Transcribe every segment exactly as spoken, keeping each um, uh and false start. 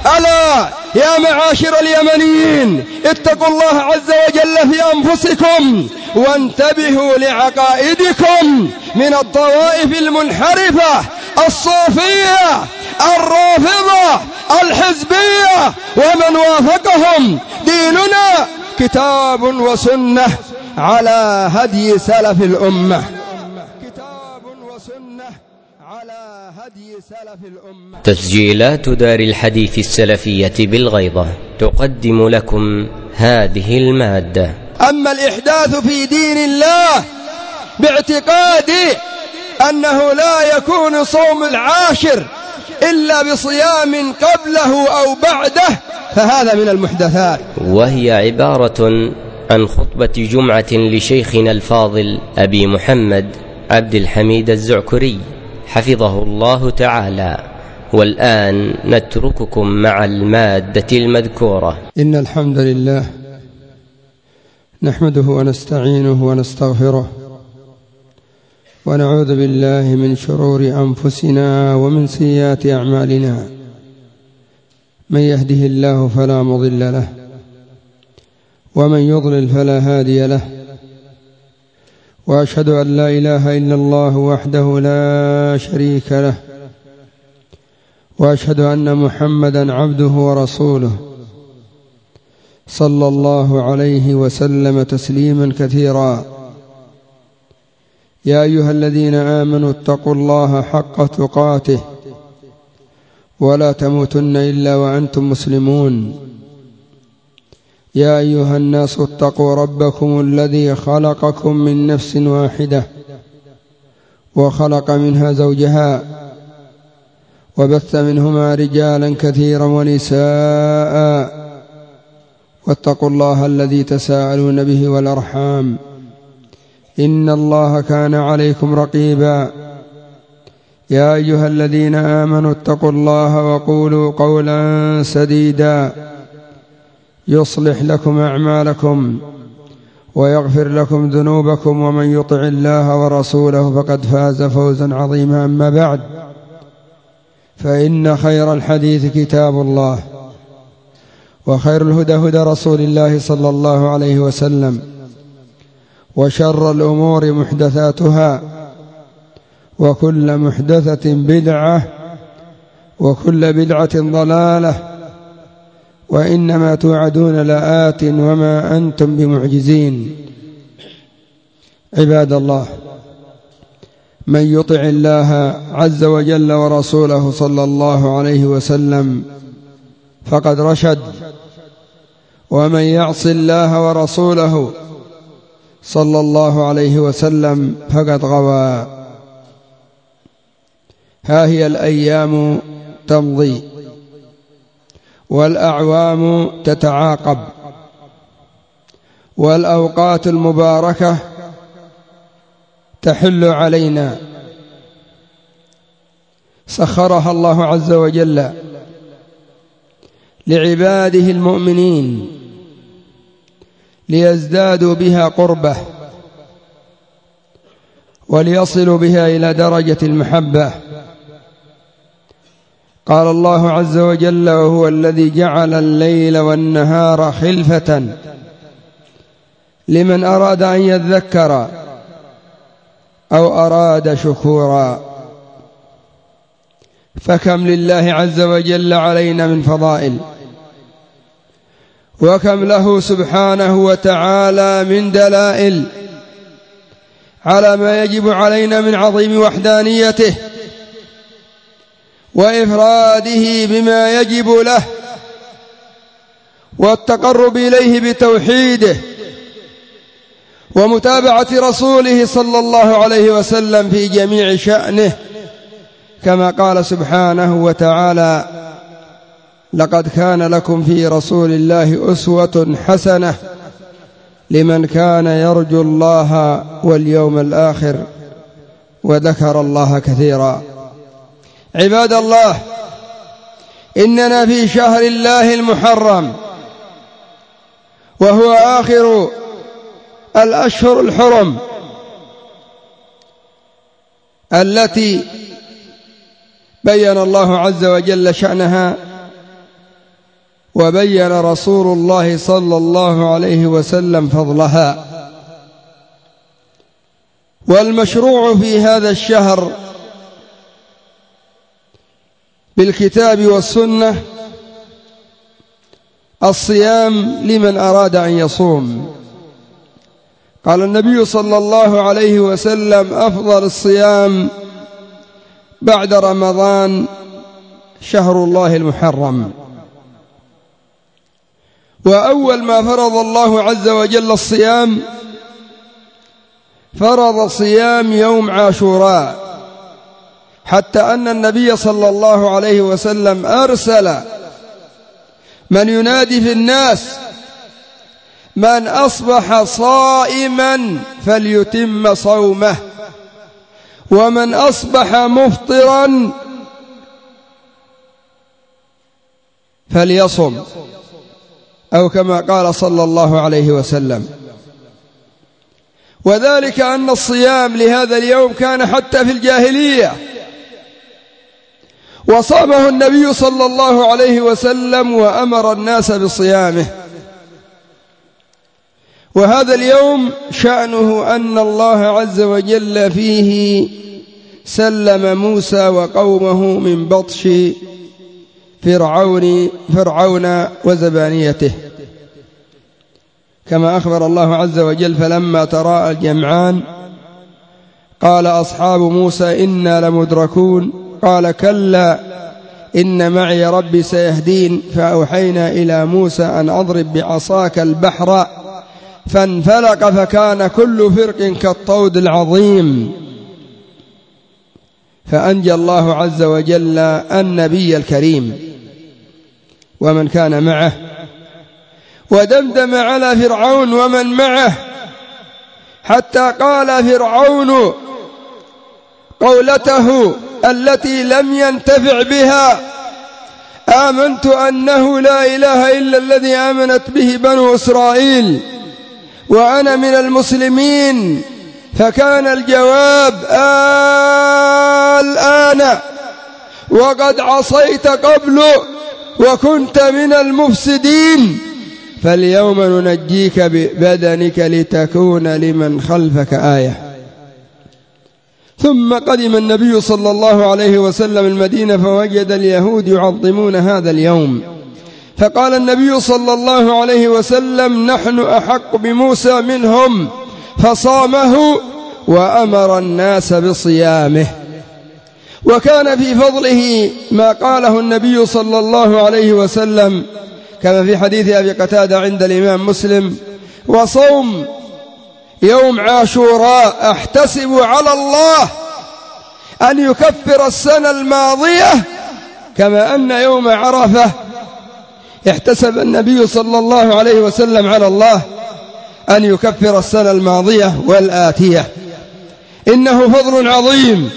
ألا يا معاشر اليمنيين اتقوا الله عز وجل في أنفسكم وانتبهوا لعقائدكم من الطوائف المنحرفة الصوفية الرافضة الحزبية ومن وافقهم. ديننا كتاب وسنة على هدي سلف الأمة. كتاب وسنة على هدي سلف الأمة. تسجيلات دار الحديث السلفية بالغيضة تقدم لكم هذه المادة. أما الإحداث في دين الله باعتقاد أنه لا يكون صوم العاشر إلا بصيام قبله أو بعده فهذا من المحدثات، وهي عبارة عن خطبة جمعة لشيخنا الفاضل أبي محمد عبد الحميد الزعكري حفظه الله تعالى. والآن نترككم مع المادة المذكورة. إن الحمد لله نحمده ونستعينه ونستغفره ونعوذ بالله من شرور أنفسنا ومن سيئات أعمالنا. من يهده الله فلا مضل له ومن يضلل فلا هادي له، وأشهد أن لا إله إلا الله وحده لا شريك له، وأشهد أن محمدا عبده ورسوله صلى الله عليه وسلم تسليما كثيرا. يا أيها الذين آمنوا اتقوا الله حق تقاته ولا تموتن إلا وأنتم مسلمون. يا أيها الناس اتقوا ربكم الذي خلقكم من نفس واحدة وخلق منها زوجها وبث منهما رجالا كثيرا ونساء واتقوا الله الذي تساءلون به والأرحام إن الله كان عليكم رقيبا. يا أيها الذين آمنوا اتقوا الله وقولوا قولا سديدا يصلح لكم أعمالكم ويغفر لكم ذنوبكم، ومن يطع الله ورسوله فقد فاز فوزا عظيما. أما بعد، فإن خير الحديث كتاب الله، وخير الهدى هدى رسول الله صلى الله عليه وسلم، وشر الأمور محدثاتها، وكل محدثة بدعة، وكل بدعة ضلالة، وإنما توعدون لآت وما أنتم بمعجزين. عباد الله، من يطع الله عز وجل ورسوله صلى الله عليه وسلم فقد رشد، ومن يعص الله ورسوله صلى الله عليه وسلم فقد غوى. ها هي الأيام تمضي والأعوام تتعاقب، والأوقات المباركة تحل علينا، سخرها الله عز وجل لعباده المؤمنين ليزدادوا بها قربة وليصلوا بها إلى درجة المحبة. قال الله عز وجل: وهو الذي جعل الليل والنهار خلفة لمن أراد أن يذكر أو أراد شكورا. فكم لله عز وجل علينا من فضائل، وكم له سبحانه وتعالى من دلائل على ما يجب علينا من عظيم وحدانيته وإفراده بما يجب له والتقرب إليه بتوحيده ومتابعة رسوله صلى الله عليه وسلم في جميع شأنه، كما قال سبحانه وتعالى: لقد كان لكم في رسول الله أسوة حسنة لمن كان يرجو الله واليوم الآخر وذكر الله كثيرا. عباد الله، إننا في شهر الله المحرم، وهو آخر الأشهر الحرم التي بين الله عز وجل شأنها وبين رسول الله صلى الله عليه وسلم فضلها. والمشروع في هذا الشهر بالكتاب والسنة الصيام لمن أراد أن يصوم. قال النبي صلى الله عليه وسلم: أفضل الصيام بعد رمضان شهر الله المحرم. وأول ما فرض الله عز وجل الصيام فرض صيام يوم عاشوراء، حتى أن النبي صلى الله عليه وسلم أرسل من ينادي في الناس: من أصبح صائما فليتم صومه، ومن أصبح مفطرا فليصم، أو كما قال صلى الله عليه وسلم. وذلك أن الصيام لهذا اليوم كان حتى في الجاهلية، وصامه النبي صلى الله عليه وسلم وأمر الناس بصيامه. وهذا اليوم شأنه أن الله عز وجل فيه سلم موسى وقومه من بطش فرعون فرعون وزبانيته، كما أخبر الله عز وجل: فلما تراءى الجمعان قال أصحاب موسى إنا لمدركون قال كلا إن معي ربي سيهدين فأوحينا إلى موسى أن أضرب بعصاك البحر فانفلق فكان كل فرق كالطود العظيم. فأنجى الله عز وجل النبي الكريم ومن كان معه، ودمدم على فرعون ومن معه، حتى قال فرعون قولته التي لم ينتفع بها: آمنت أنه لا إله إلا الذي آمنت به بنو إسرائيل وأنا من المسلمين. فكان الجواب: آه الآن وقد عصيت قبل وكنت من المفسدين، فاليوم ننجيك ببدنك لتكون لمن خلفك آية. ثم قدم النبي صلى الله عليه وسلم المدينة فوجد اليهود يعظمون هذا اليوم، فقال النبي صلى الله عليه وسلم: نحن أحق بموسى منهم، فصامه وأمر الناس بصيامه. وكان في فضله ما قاله النبي صلى الله عليه وسلم كما في حديث أبي قتادة عند الإمام مسلم: وصوم يوم عاشوراء أحتسب على الله أن يكفر السنة الماضية كما أن يوم عرفة احتسب النبي صلى الله عليه وسلم على الله أن يكفر السنة الماضية والآتية. إنه فضل عظيم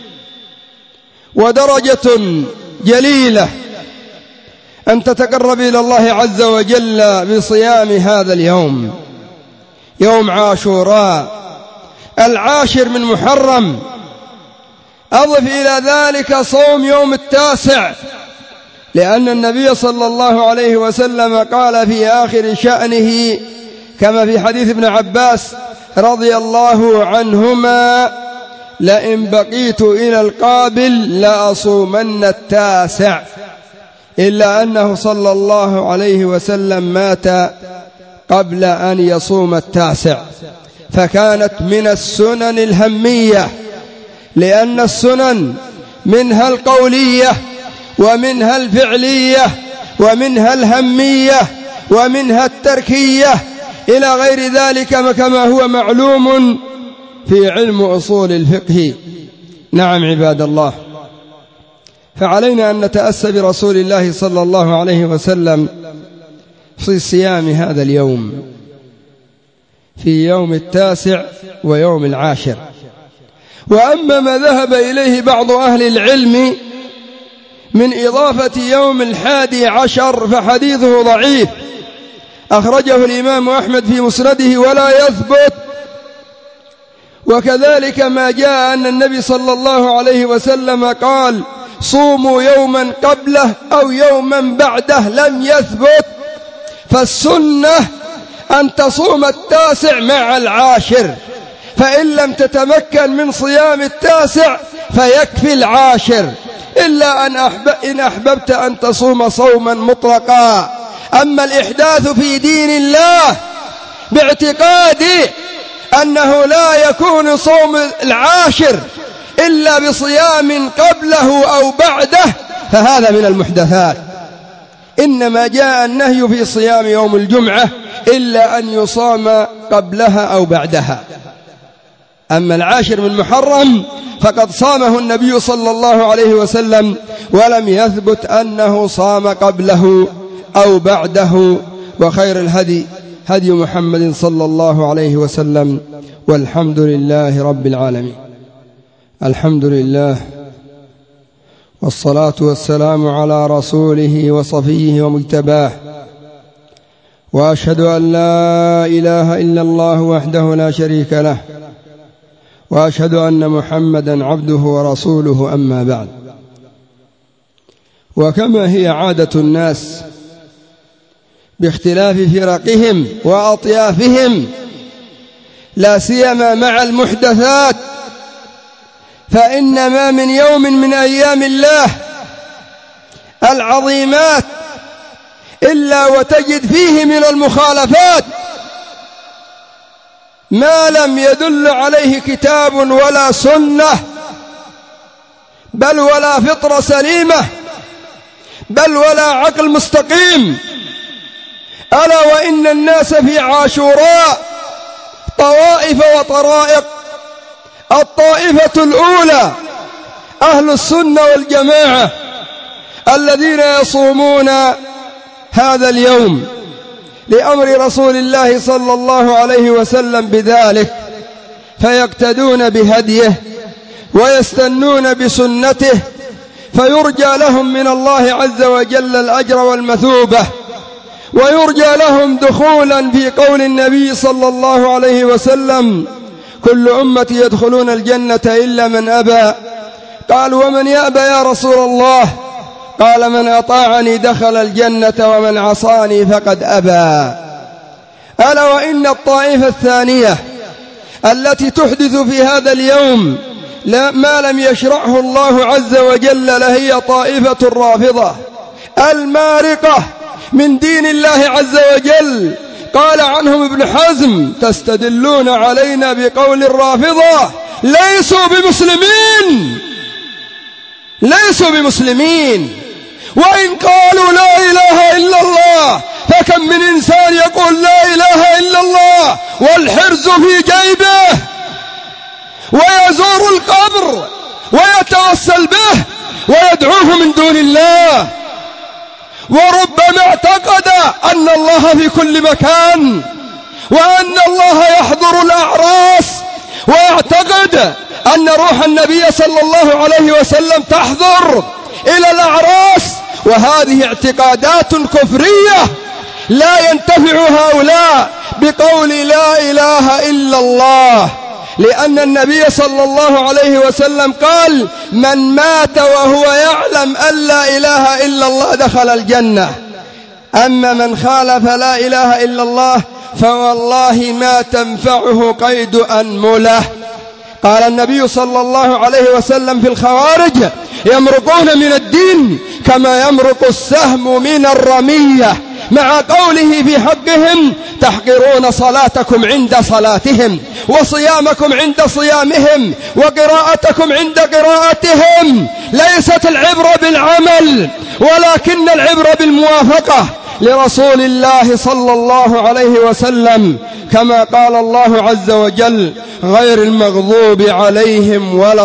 ودرجة جليلة أن تتقرب إلى الله عز وجل بصيام هذا اليوم، يوم عاشوراء العاشر من محرم. أضف إلى ذلك صوم يوم التاسع، لأن النبي صلى الله عليه وسلم قال في آخر شأنه كما في حديث ابن عباس رضي الله عنهما: لئن بقيت إلى القابل لأصومن التاسع، إلا أنه صلى الله عليه وسلم مات قبل أن يصوم التاسع، فكانت من السنن الهمية، لأن السنن منها القولية ومنها الفعلية ومنها الهمية ومنها التركية إلى غير ذلك كما هو معلوم في علم أصول الفقه. نعم عباد الله، فعلينا أن نتأسى برسول الله صلى الله عليه وسلم في صيام هذا اليوم، في يوم التاسع ويوم العاشر. وأما ما ذهب إليه بعض أهل العلم من إضافة يوم الحادي عشر فحديثه ضعيف، أخرجه الإمام أحمد في مسنده ولا يثبت. وكذلك ما جاء أن النبي صلى الله عليه وسلم قال: صوموا يوما قبله أو يوما بعده لم يثبت، فالسنة أن تصوم التاسع مع العاشر، فإن لم تتمكن من صيام التاسع فيكفي العاشر، إلا أن أحب إن أحببت أن تصوم صوما مطلقا. أما الإحداث في دين الله باعتقاد أنه لا يكون صوم العاشر إلا بصيام قبله أو بعده فهذا من المحدثات. إنما جاء النهي في صيام يوم الجمعة إلا أن يصام قبلها أو بعدها. أما العاشر من محرم فقد صامه النبي صلى الله عليه وسلم ولم يثبت أنه صام قبله أو بعده. وخير الهدي هدي محمد صلى الله عليه وسلم، والحمد لله رب العالمين. الحمد لله والصلاة والسلام على رسوله وصفيه ومجتباه، وأشهد أن لا إله إلا الله وحده لا شريك له، وأشهد أن محمدا عبده ورسوله. أما بعد، وكما هي عادة الناس باختلاف فرقهم وأطيافهم لا سيما مع المحدثات، فإن ما من يوم من أيام الله العظيمات إلا وتجد فيه من المخالفات ما لم يدل عليه كتاب ولا سنة، بل ولا فطرة سليمة، بل ولا عقل مستقيم. ألا وإن الناس في عاشوراء طوائف وطرائق. الطائفة الأولى أهل السنة والجماعة الذين يصومون هذا اليوم لأمر رسول الله صلى الله عليه وسلم بذلك، فيقتدون بهديه ويستنون بسنته، فيرجى لهم من الله عز وجل الأجر والمثوبة، ويرجى لهم دخولا في قول النبي صلى الله عليه وسلم: كل أمتي يدخلون الجنة إلا من أبى. قال: ومن يأبى يا رسول الله؟ قال: من أطاعني دخل الجنة ومن عصاني فقد أبى. ألا وإن الطائفة الثانية التي تحدث في هذا اليوم ما لم يشرعه الله عز وجل لهي طائفة الرافضة المارقة من دين الله عز وجل. قال عنهم ابن حزم: تستدلون علينا بقول الرافضة ليسوا بمسلمين، ليسوا بمسلمين، وإن قالوا لا إله إلا الله فكم من إنسان يقول لا إله إلا الله والحرز في جيبه ويزور القبر ويتوسل به ويدعوه من دون الله، وربما اعتقد أن الله في كل مكان وأن الله يحضر الأعراس، ويعتقد أن روح النبي صلى الله عليه وسلم تحضر إلى الأعراس. وهذه اعتقادات كفرية لا ينتفع هؤلاء بقول لا إله إلا الله، لأن النبي صلى الله عليه وسلم قال: من مات وهو يعلم أن لا إله إلا الله دخل الجنة. أما من خالف لا إله إلا الله فوالله ما تنفعه قيد أنمله. قال النبي صلى الله عليه وسلم في الخوارج: يمرقون من الدين كما يمرق السهم من الرمية، مع قوله في حقهم: تحقرون صلاتكم عند صلاتهم، وصيامكم عند صيامهم، وقراءتكم عند قراءتهم. ليست العبرة بالعمل ولكن العبرة بالموافقة لرسول الله صلى الله عليه وسلم، كما قال الله عز وجل: غير المغضوب عليهم ولا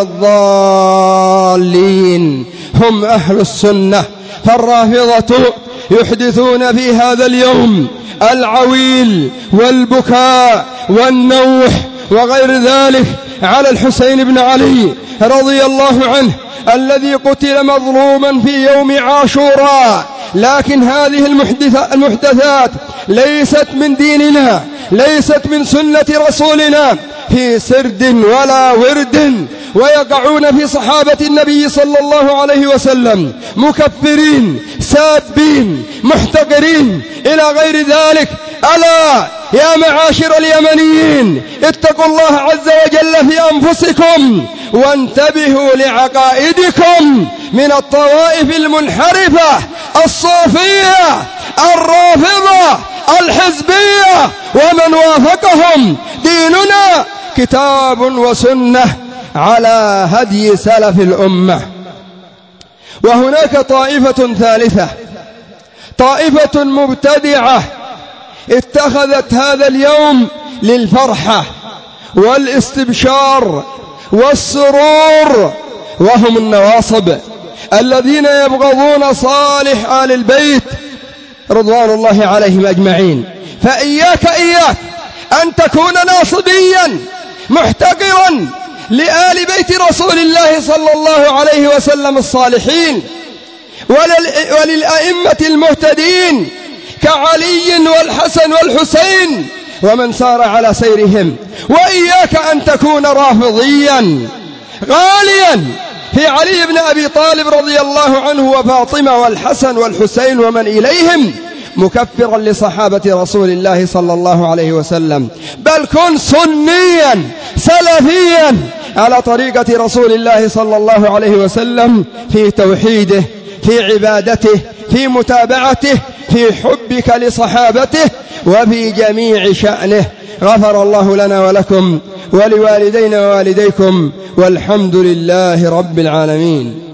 الضالين. هم أهل السنة. فالرافضة يحدثون في هذا اليوم العويل والبكاء والنوح وغير ذلك على الحسين بن علي رضي الله عنه الذي قتل مظلوما في يوم عاشوراء. لكن هذه المحدثات ليست من ديننا، ليست من سنة رسولنا في سرد ولا ورد، ويقعون في صحابة النبي صلى الله عليه وسلم مكفرين سابين محتقرين إلى غير ذلك. ألا يا معاشر اليمنيين اتقوا الله عز وجل في أنفسكم وانتبهوا لعقائدكم من الطوائف المنحرفة الصوفية الرافضة الحزبية ومن وافقهم. ديننا كتاب وسنة على هدي سلف الأمة. وهناك طائفة ثالثة، طائفة مبتدعة اتخذت هذا اليوم للفرحة والاستبشار والسرور، وهم النواصب الذين يبغضون صالح آل البيت رضوان الله عليهم أجمعين. فإياك إياك أن تكون ناصبيا محتقرا لآل بيت رسول الله صلى الله عليه وسلم الصالحين وللأئمة المهتدين كعلي والحسن والحسين ومن سار على سيرهم. وإياك أن تكون رافضيا غاليا في علي بن أبي طالب رضي الله عنه وفاطمة والحسن والحسين ومن إليهم مكفرا لصحابة رسول الله صلى الله عليه وسلم. بل كن سنيا سلفيا على طريقة رسول الله صلى الله عليه وسلم في توحيده، في عبادته، في متابعته، في حبك لصحابته، وفي جميع شأنه. غفر الله لنا ولكم ولوالدينا ووالديكم، والحمد لله رب العالمين.